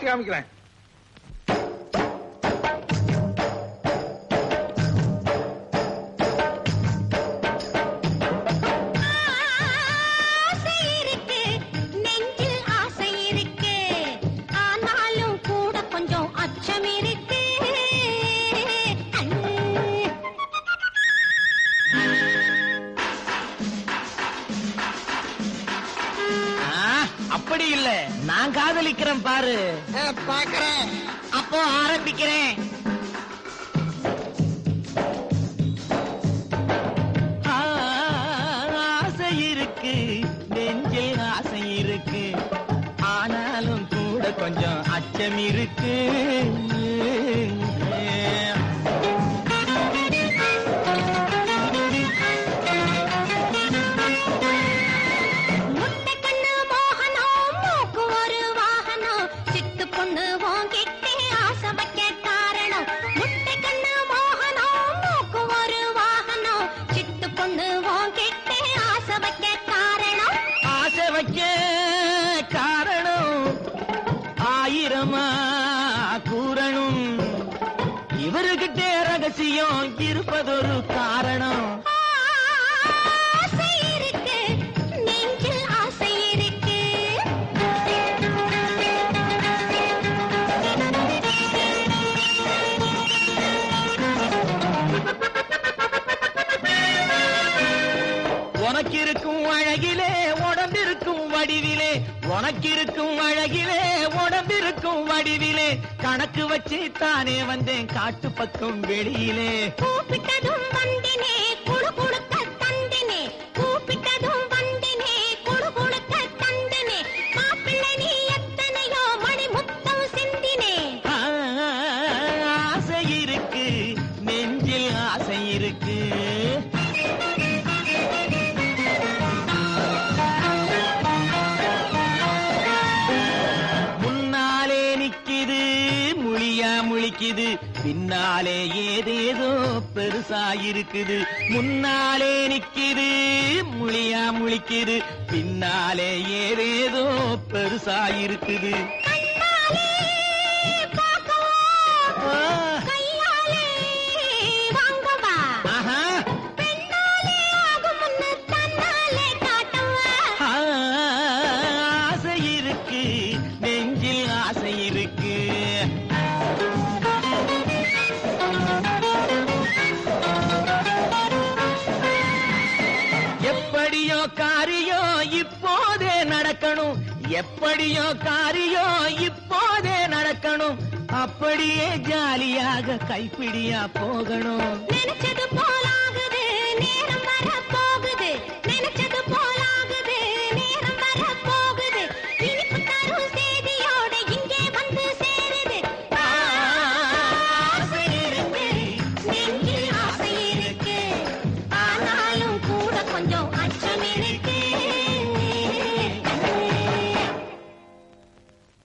வச்சு காமிக்கிறேன். அப்படி இல்ல, நான் காதலிக்கிறேன் பாரு. பாக்குறேன். அப்போ ஆரம்பிக்கிறேன். ஆசை இருக்கு, நெஞ்சில் ஆசை இருக்கு, ஆனாலும் கூட கொஞ்சம் அச்சம் இருக்கு. கூறணும் இவருகிட்டே ரகசியம் இருப்பதொரு காரணம். உனக்கிருக்கும் அழகிலே உடம்பிருக்கும் வடிவிலே, உனக்கிருக்கும் அழகிலே உடம்பிருக்கும் வடிவிலே, கணக்கு வச்சு தானே வந்தேன் காட்டு பக்கம் வெளியிலே. கூப்பிட்டதும் வந்தினே குழு குழுக்க தந்தினே, கூப்பிட்டதும் வந்தினே குழு குழுக்க தந்தினே, மாப்பிள்ளை நீ எத்தனையோ மணி முத்தம் சிந்தினே. ஆசை இருக்கு, நெஞ்சில் ஆசை இருக்கு. முழிக்குது, பின்னாலே ஏதேதோ பெருசாயிருக்குது. முன்னாலே நிக்குது, முழியா முழிக்குது, பின்னாலே ஏதேதோ பெருசாயிருக்குது. ஆசை இருக்கு, நெஞ்சில் ஆசை இருக்கு. எப்படியோ காரியோ இப்போதே நடக்கணும், எப்படியோ காரியோ இப்போதே நடக்கணும், அப்படியே ஜாலியாக கைப்பிடியா போகணும். நினைச்சது போல